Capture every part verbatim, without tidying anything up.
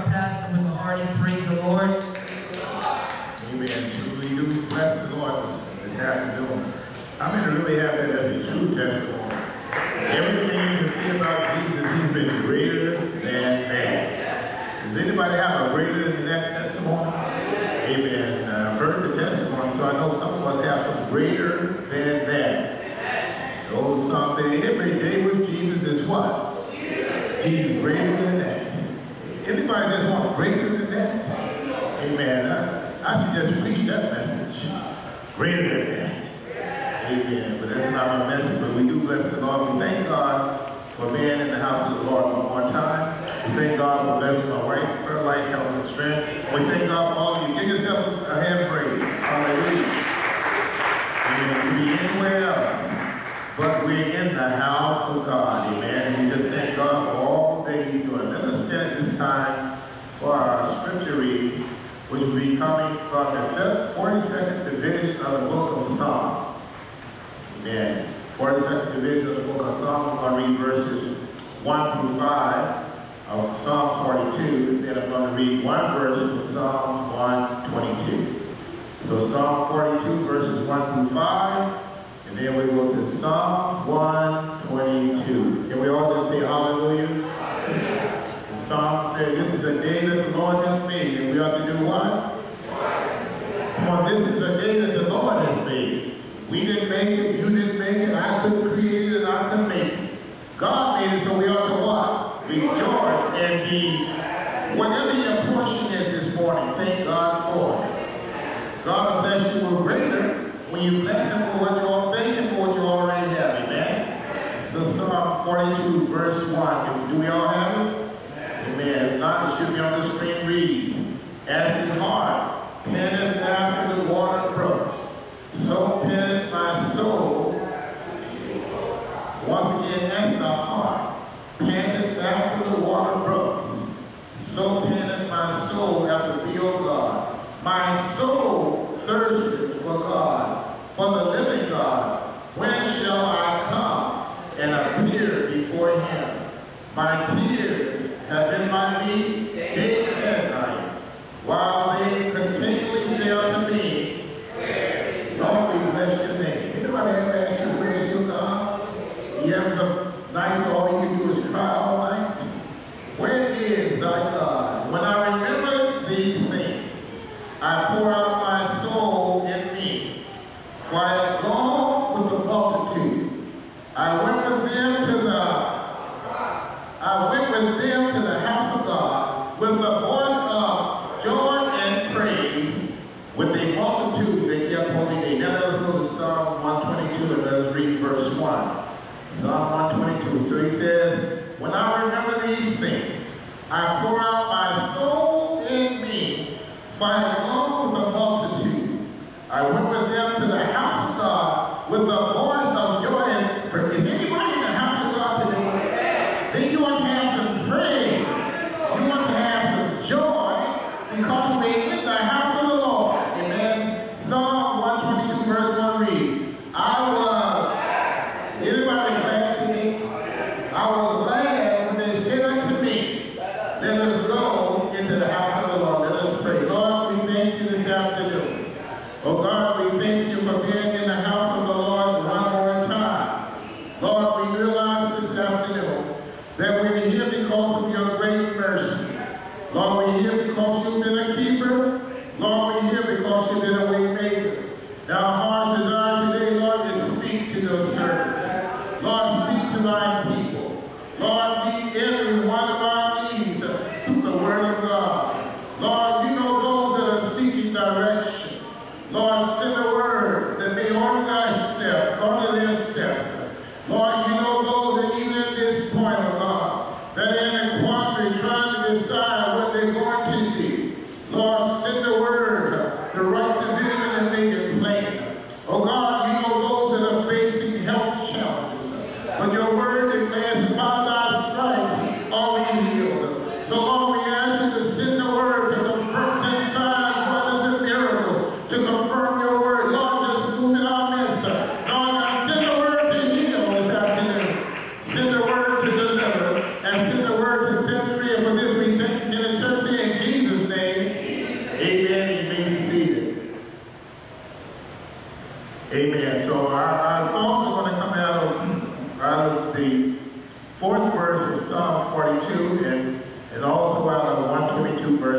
our pastor with a hearty praise the Lord. Amen. Truly do bless the Lord this afternoon. How many really have that as a true testimony? Everything you can see about Jesus, he's been greater than that. Does anybody have a greater than that testimony? Amen. Uh, I've heard the testimony, so I know some of us have some greater than that. The old song says, every day with Jesus is what? He's greater than that. Anybody just want greater than that? Amen. I, I should just preach that message. Greater than that. Amen. But that's not my message. But we do bless the Lord. We thank God for being in the house of the Lord one more time. We thank God for blessing my wife, her life, health, and strength. We thank God for all of you. Give yourself a hand praise. Hallelujah. Amen. To be anywhere else, but we're in the house of God. Amen. And we just thank God for all that he's doing. Let us stand at this time for our scripture reading, which will be coming from the forty-second division of the book of Psalms. Amen. forty-second division of the book of Psalms. I'm going to read verses one through five of Psalm forty-two. Then I'm going to read one verse from Psalm one twenty-two. So Psalm forty-two, verses one through five. And then we go to Psalm one twenty-two. Can we all just say hallelujah? The Psalm said, this is a day that the Lord has made. And we ought to do what? Come on, this is a day that the Lord has made. We didn't make it, you didn't make it, I couldn't create it, and I couldn't make it. God made it, so we ought to what? Rejoice and be, whatever your portion is this morning, thank God for it. God will bless you with greater when you bless him for what you all thank him for what you already have. Amen. So Psalm forty-two, verse one. Do we all have it? Amen. If not, it should be on the screen. Reads, as the heart panteth after the water brooks, so panteth my soul. Once again, as the heart panteth after the water brooks, so panteth my soul after thee, O God. My soul thirsteth for God, for the living God. When shall I come and appear before him? My tears have been my meat day and night, while they continually say unto me, Lord, we bless your name. Anybody ever ask you, where is your God? You have some nights all you can do is cry all night. Where is thy God? When I remember these things, I pour out my soul in me, for I have gone with the multitude. I went with them to the I went with them to the house of God with the voice of joy and praise, with a multitude they kept holy day. Now let us go to Psalm one twenty-two and let us read verse one. Psalm one twenty-two. So he says, when I remember these things, I pour out my soul in me, for I have gone with the multitude. I went with them to the house of God with the voice of joy and praise. Is anybody in the house of God today? Then you want to have some praise. You want to have some joy because we're in the house of the Lord. Amen. Psalm one twenty-two verse one reads, I was, anybody glad today? I was glad when they said unto me, let us go into the house of the Lord. Let us pray. Lord, we thank you this afternoon. Oh God, we thank you for being in the house of the Lord one more time. Lord, we realize this afternoon that we're here because of your great mercy. Lord, we're here because you've been a keeper. Lord, we're here because you've been a way maker. Now, our heart's desire today, Lord, is speak to those servants. Lord, speak to thy people. Lord, meet every one of our needs through the word of God. Lord, you know those that are seeking direction. Lord, send a word that may order thy step, order their steps. Lord, you know those that even at this point, oh God, that are in a quandary trying to decide what they're going to do. Lord, send a word to write the vision and make it plain. Oh God, you know those that are facing health challenges. But your word declares, by thy stripes are we healed. So Lord, we ask you to send the word to confirm, send signs, wonders, and miracles to confirm your word. Lord, just move in our midst. Lord, now send the word to heal this afternoon. Send the word to deliver, and send the word to set free. And for this we thank you. Can the church say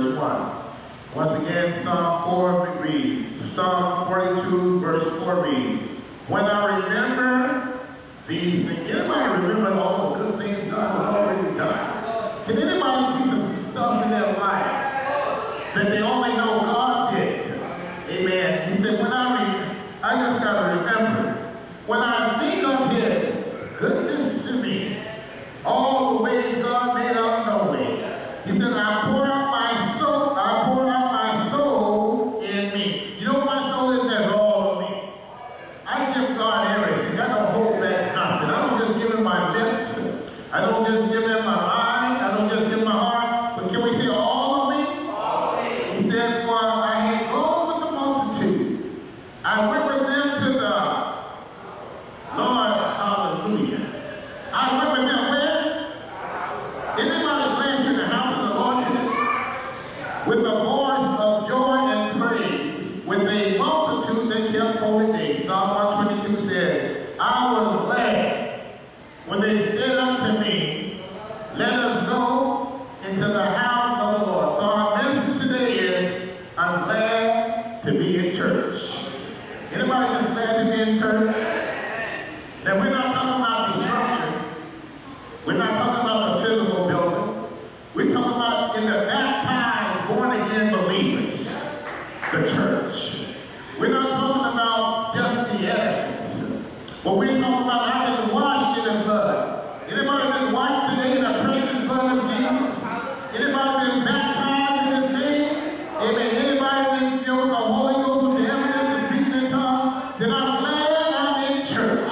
verse one. Once again, Psalm four reads, Psalm forty-two, verse four reads, when I remember these things, anybody remember all the good things God has already done? Can anybody see some stuff in their life that they only know God did? Amen. He said, when I re I just got to remember, when I think of His goodness to me, all the ways God made out of no way. He said, I pour out my soul, I pour out my soul in me. You know what my soul is? That's all of me. I give God everything. I don't hold back nothing. I don't just give Him my lips. I don't just give Him my mind. I don't just give Him my heart. But can we say all of me? All of me. He said, for I had gone with the multitude. I went with them to the Lord, hallelujah. I went with them where? Anybody glad you're in the house of the Lord today? With a voice of joy and praise, with a multitude that kept holy day. Psalm one twenty-two said, I was glad when they said unto me, let us go into the house of the Lord. So our message today is, I'm glad to be in church. Anybody just glad to be in church? Now we're not talking about the structure. We're not talking about the physical building. We're talking about in the baptized, born-again believers, the church. We're not talking about just the edifice. But we're talking about how been washed in the blood. Anybody been washed today in the precious blood of Jesus? Anybody been baptized in this name? Amen. Anybody been filled with the Holy Ghost with the evidence of speaking in tongues? Then I'm glad I'm in church.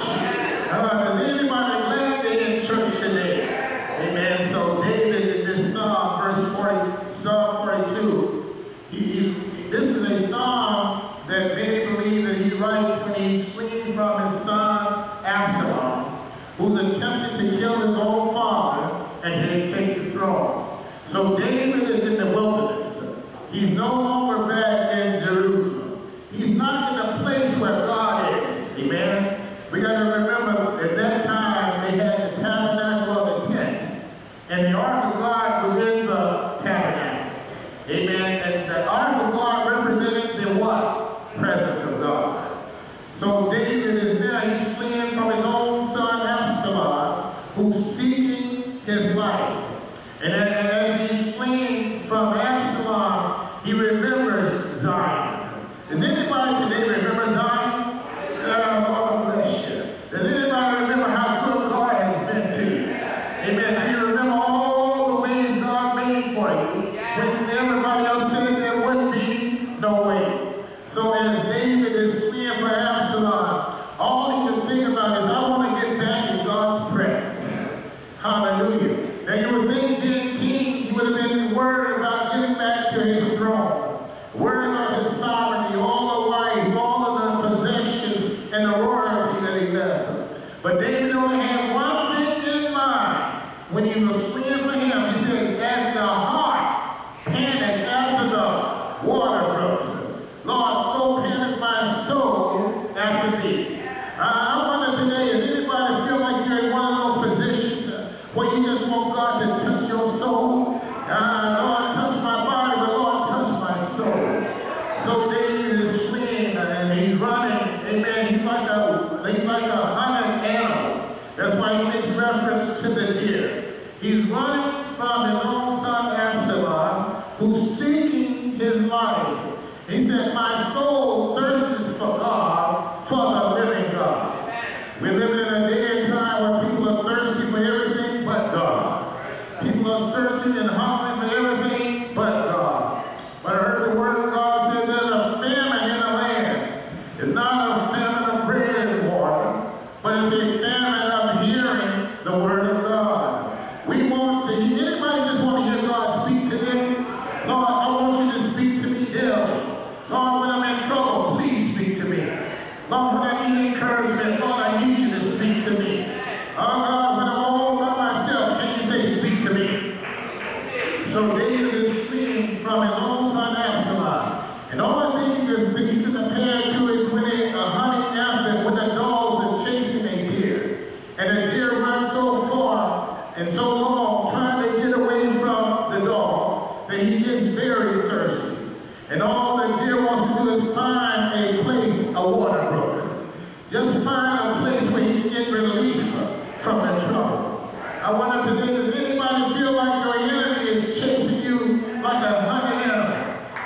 Uh, is anybody glad they're in church today? Amen. So David in this psalm, verse forty, Psalm forty-two, he, he, this is a psalm that many believe that he writes when he's fleeing from his son Absalom, who's attempted to kill his own father and to take the throne. So David is in the wilderness. He's no longer back in Jerusalem. He's not in the place where God is. Amen. We got to remember at that time they had the tabernacle of the tent, and the ark of God was in the tabernacle. Amen. And the ark of God represented the what? Presence of God. So David is there. He's fleeing from his own son Absalom, who's seeking his life. And as he's fleeing from Absalom, he remembers Zion. Does anybody today remember Zion? Uh, Lord bless you. Does anybody remember how good God has been to you? Amen. Do you remember all the ways God made for you when everybody else said there would be no way? So as David is fleeing for Absalom, all he can think about is, I want to get back in God's presence. Hallelujah. Now you would think being king, he would have been worried about getting back to his throne, worried about his sovereignty, all the wives, all of the possessions, and the royalty that he left. But David only had one thing in mind when he was fleeing for him. He said, as the hart panteth after the water brooks, Lord, so panteth my soul after thee. Uh, I wonder today, does anybody feel like you're in one of those positions where you just want God to touch your soul? Uh, Lord, touch my body, but Lord, touch my soul. So David is fleeing and he's running. Amen. He's like a he's like a hunted animal. That's why he makes reference to the deer. He's running from his own son Absalom, who's seeking his life. He said, my soul thirsts for God, for the living God. We're living in a day and time where people are thirsty for everything but God. People are searching and hungry for everything but God. But I heard the word of God say there's a famine in the land. It's not a famine of bread and water, but it's a famine of hearing the word of God. We want to, anybody just want to hear God speak to them? Lord, I want you to speak to me daily. Lord, when I'm in trouble,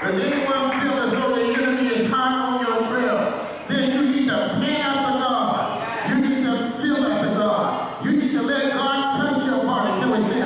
Does anyone feel as though the enemy is high on your trail? Then you need to pay after God. You need to feel after God. You need to let God touch your body. Can we say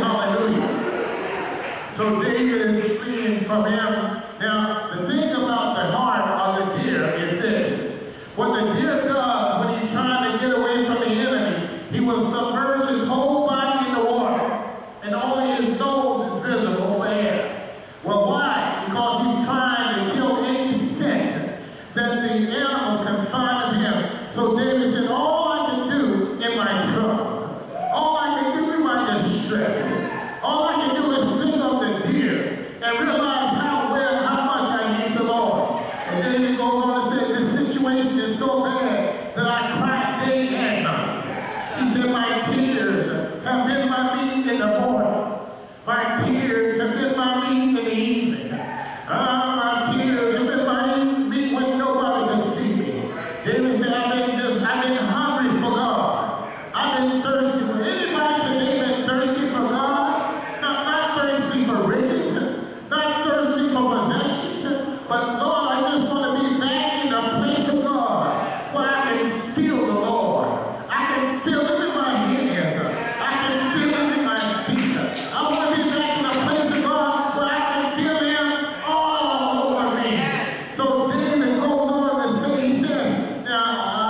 hallelujah? So David is fleeing from him. Now, the thing about the heart of the deer is this. What the deer does when he's trying to get away from the enemy, he will submerge his whole body in the water, and only his nose is visible for air. Well, why? Because he's trying to kill any scent that the animals can find of him. So David said, all I can do in my trouble, all I can do in my distress, all I can do is think of the deer and realize how well, how much I need the Lord. And David goes on and said, this situation is so bad that I cry day and night. He said, my tears have been my meat in the morning. My tears have been my meat in the evening. Ah, my tears have been my meat when nobody can see me. David said, I've been just, I've been hungry for God. I've been thirsty for anybody today been thirsty for God? Not, not thirsty for riches, not thirsty for possessions, but Lord, I just want to be back in the place of God where I can feel the Lord. I can feel him in my hands. I can feel him in my feet. I want to be back in the place of God where I can feel him all over me. So David goes on to say, he says, now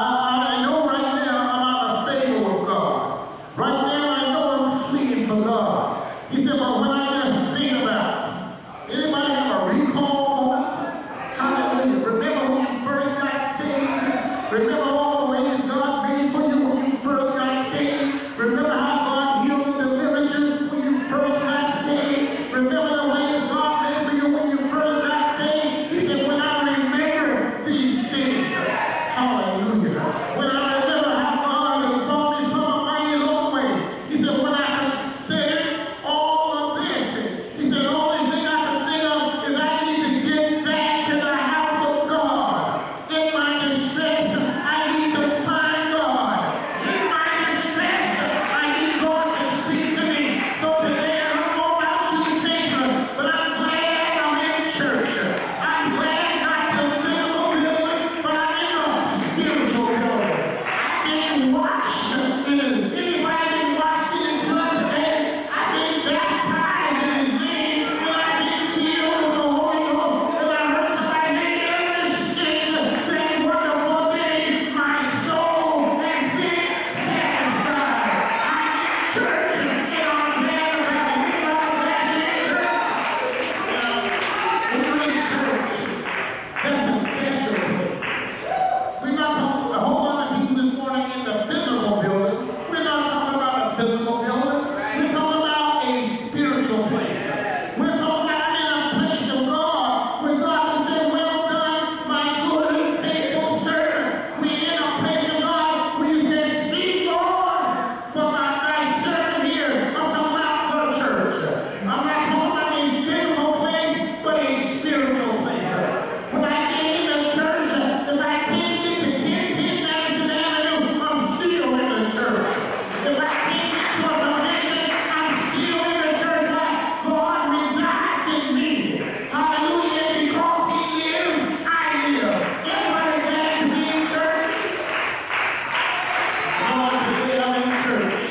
I, I know right now I'm out of favor with God. Right now I know I'm fleeing for God. He said, but when I just think about, anybody have a recall moment? Hallelujah. Remember when you first got saved? Remember all the ways God made for you when you first got saved? Remember how God healed and delivered you when you first got saved? Remember the ways God made for you when you first got saved? He said, when I remember these things, hallelujah. When I remember how God has brought me from a mighty long way. He said, when I consider all of this, he said, the only thing I can think of is I need to get back to the house of God. In my distress, I need to find God. In my distress, I need God to speak to me. So today, I don't know about you, Savior, but I'm glad I'm in church. I'm glad not to physical building, but I'm in a spiritual building. I've been washed in. Anybody been washed in his blood today? I've been baptized in his name, and I've been filled with the Holy Ghost. And I heard somebody say, ever since that wonderful day, my soul has been satisfied. I'm in church, and I'm glad about it. Anybody glad you're in church? We're in church. That's a special place. We're not talking a whole lot of people this morning in the physical building. We're not talking about a physical building. We're talking about a spiritual place. We're talking about in a place of God where God can say, well done, my good and faithful servant. We're in a place of God where you say, speak, Lord, for my, thy servant here. I'm talking about the church. I'm not talking about a physical place, but a spiritual place. When I get in the church, if I can't get to ten ten Madison Avenue, I'm still in the church. If I can't get to a convention, I'm still in the church. Why? God resides in me. Hallelujah. Because he lives, I live. Everybody glad to be in church? Lord, today I'm in church.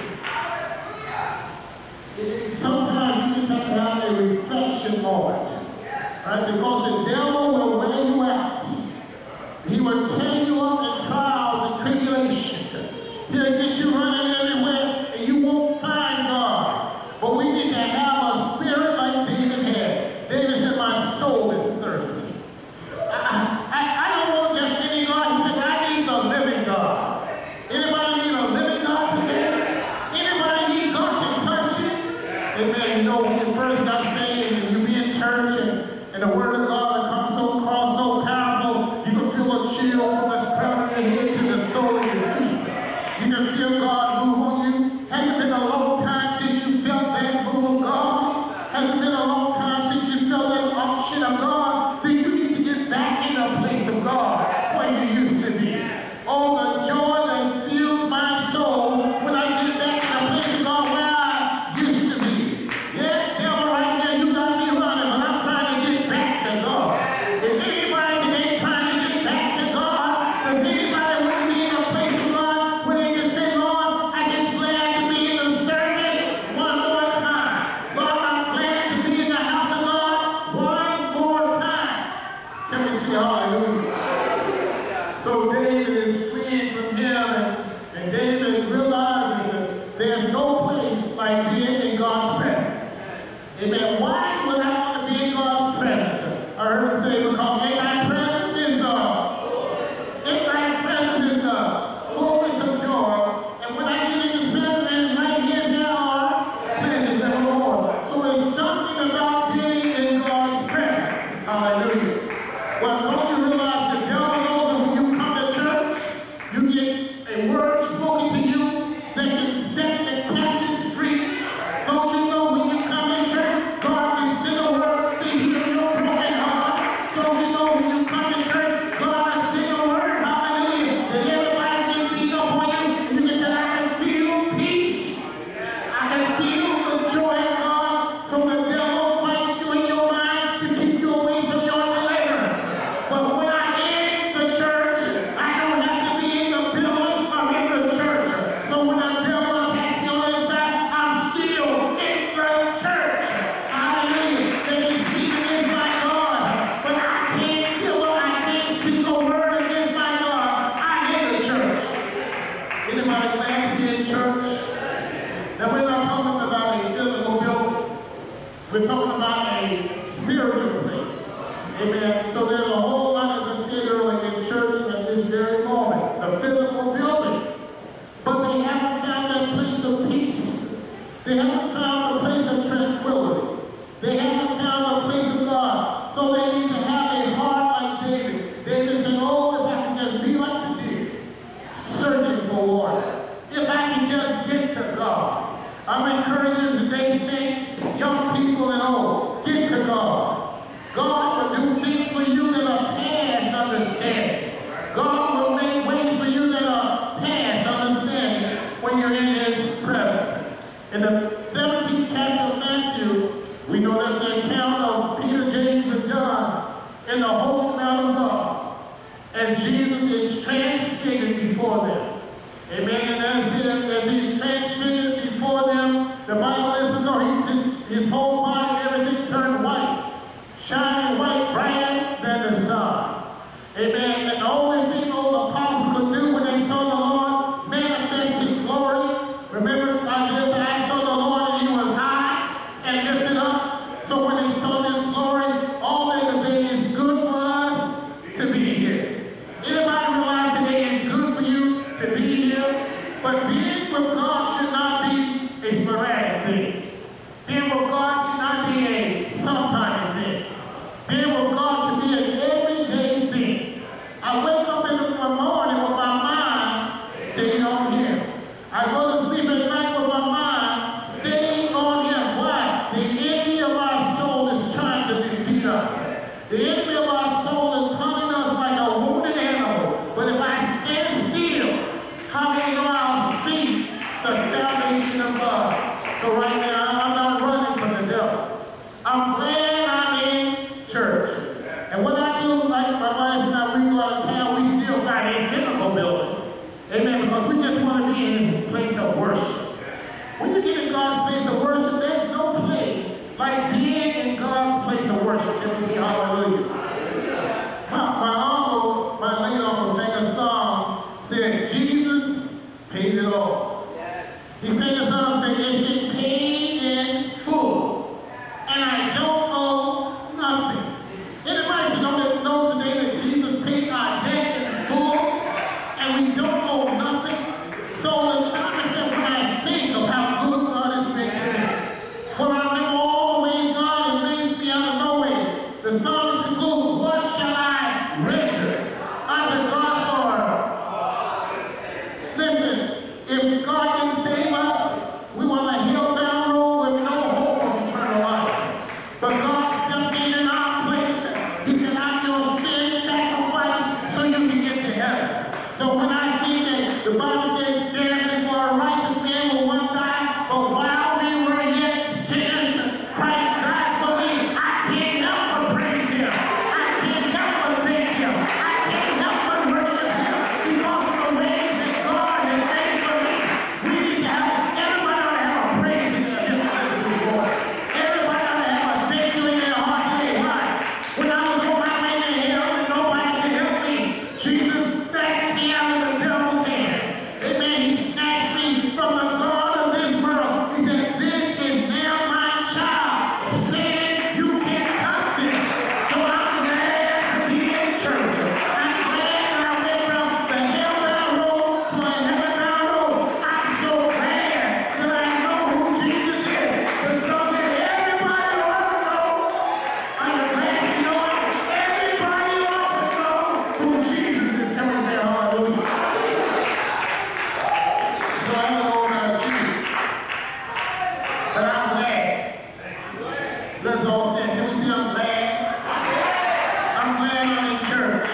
It- Sometimes you just have to have a reflection moment. Right? Because the devil will wear you out. He will carry you up in trials and tribulations. He'll get you running everywhere and you won't find God. But we need to have a spirit like David had. David said, my soul is thirsty. I, I, I don't want just any God. He said, I need the living God. Anybody need a living God today? Anybody need God to touch you? Amen. You know, when you first got saved and you be in church and, and the word of God comes so across so powerful, you can feel a chill from the crown of your head to the sole of your feet. You can feel God move on you. Has it been a long time since you felt that move of God? Has it been a long time since you felt that unction of God? Then you need to get back in the place of God where you used to be. Oh, the joy that fills my soul when I get back in the place of God where I used to be. Yeah, devil, right now you got me running, but I'm trying to get back to God. Amen. So there's a whole lot, as I said earlier, in church at this very moment. The physical building. But they haven't found that place of peace. They haven't found a place of tranquility. They haven't found a place of God. So they need to have a heart like David. David said, oh, if I can just be like the deer, searching for water. If I can just get to God. I'm encouraging today, saints, young people and old, get to God. God will do things for you that are past understanding. God will make ways for you that are past understanding when you're in His presence. In the seventeenth chapter of Matthew, we know that's the account of Peter, James, and John in the Holy Mount of God. And Jesus is transfigured before them. Amen. And as, as He's transfigured before them, the Bible lets us know he, his, his whole body and everything turned white, shining white, brighter than the sun. Amen. And the only thing those apostles could do when they saw the Lord manifest His glory, remember Isaiah said, I saw the Lord and He was high and lifted up. So when they saw this glory, all they could say is good for us to be here. Anybody realize today it's good for you to be here? But being with God should not be a sporadic thing. Being with God should not be a sometime thing. Being with God should be an everyday thing. I wake up in the morning with my mind staying on Him. I go to sleep at night with my mind staying on Him. Why? The enemy of our soul is trying to defeat us. The enemy of our soul is hunting us like a wounded animal. But if I stand still, how many know I'll see the salvation of God? So right now, I'm not running from the devil. I'm glad I'm in church. And what I do, like my wife and I, we go out of town, we still find a physical building. Amen. Because we just want to be in His place of worship. When you get in God's place of worship, there's no place like being in God's place of worship. Can we say hallelujah? My, my uncle, my late uncle, sang a song, said, Jesus paid it all. He sang a song, said, it's been paid in full, and I don't owe nothing. Anybody know that know today that Jesus paid our debt in full, and we don't owe nothing? So the psalmist said, when I think of how good God has been to me, when I remember all the ways God has raised me out of nowhere, the psalmist concludes, what shall I render unto God for? Listen, if God didn't save us, we were on a hill-bound road with no hope of eternal life. But God stepped in in our place. He said, I'm your sin sacrifice so you can get to heaven. So when I think that the Bible says, scarcely for a righteous man will one die, but while we were yet sinners, Christ died for me. I can't help but praise Him. I can't help but thank Him. I can't help but worship Him because of the ways that God has made for me. We need to have, everybody ought to have a praise in their lips this morning. Everybody ought to have a thank you in their heart today. Why? When I was on my way to hell and nobody could help me, Jesus snatched me out of the devil's hand. Amen. He snatched me from the God of this world. He said, this is now my child. Sin, you can't touch it. So I'm glad to be in church. I'm glad that I went from the hell-bound road to a heaven-bound road. I'm so glad that I know who Jesus is. The song that everybody ought to know. I'm glad you know it. Everybody ought to know who Jesus is. Can we say hallelujah? So I don't know about you, but I'm glad. Let's all say, can we say I'm glad? I'm glad I'm in church.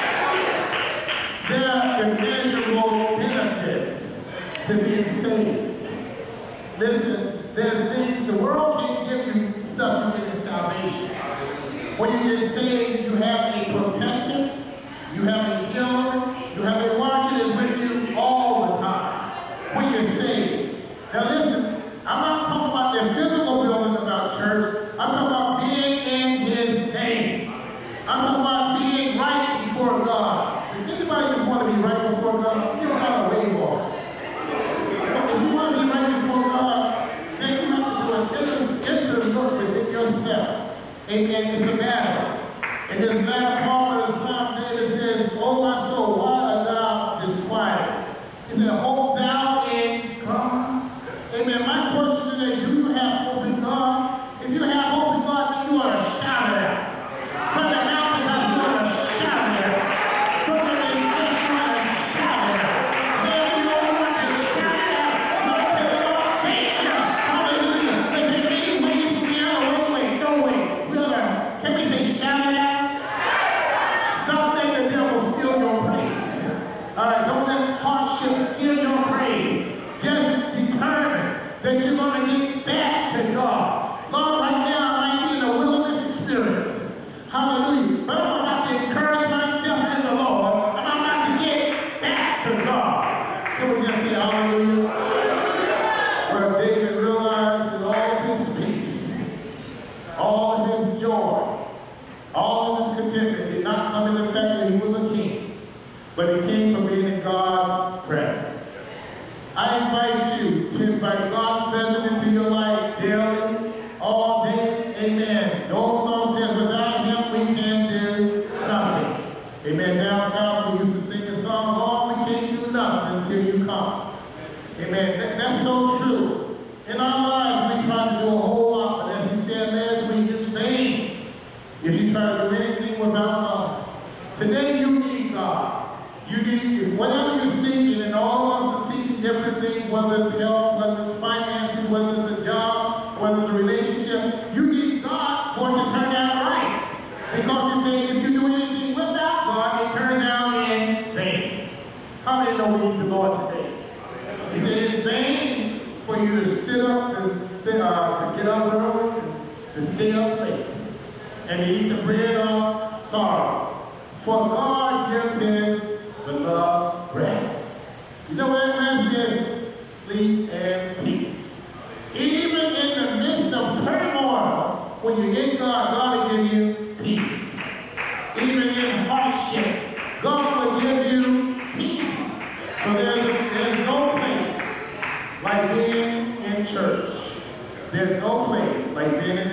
There are immeasurable benefits to being saved. Listen, there's things, the world can't give you stuff you get in salvation. When you get saved, you have a protector, you have a healer, you have a watcher that's with you all the time when you're saved. Now listen, I'm not talking about the physical building about church. I'm talking about being in His name. I'm talking about being right before God. Does anybody just want to be right before God? You don't have to wave off. If you want to be right before God, then you have to do an inner, inner look within yourself. Amen. It's a battle. In this latter part of the Psalm, David says, "O my soul, why art thou disquieted?" He said, "Hope thou in God." Amen. My question today, do you have hope in God? If you have hope in God, then you ought to shout it out. From the mountaintops, you ought to shout it out. From the distress, you ought to shout it out. There you know you ought to shout it out. Lord, tell the Lord, thank you. Hallelujah. That you made ways for me out of one way, no way. We ought to, can we say shout it out? Stop letting the devil steal your praise. All right, don't let hardship steal your praise. Just determine that you're going to get back to God. Lord, right now I might be in a wilderness experience. Hallelujah. But I'm about to encourage myself in the Lord. And I'm about to get back to God. Can we just say hallelujah? Well, David realized that all of his peace, all of his joy, all of his contentment did not come in the fact that he was a king, but it came from being in God's presence. I invite you to invite God's presence into your life daily, all day. Amen. The old song says, without him we can do nothing. Amen. Down south we used to sing a song, Lord, we can't do nothing until you come. Amen. That, that's so true. In our lives we try to do a whole lot, but as we said last week, it's vain if you try to do anything without God. Today you need God. You need, whatever you're seeking, and all of us are seeking different things, whether it's health, whether it's finances, whether it's a job, whether it's a relationship, you need God for it to turn out right. Because it says if you do anything without God, it turns out in vain. How many know we need the Lord today? He said it's vain for you to sit up, to, sit, uh, to get up early, to stay up late, and to eat the bread of sorrow. For God gives his beloved rest. You know what that rest is? Sleep and peace. Even in the midst of turmoil, when you're in God, God will give you peace. Even in hardship, God will give you peace. So there's, a, there's no place like being in church. There's no place like being in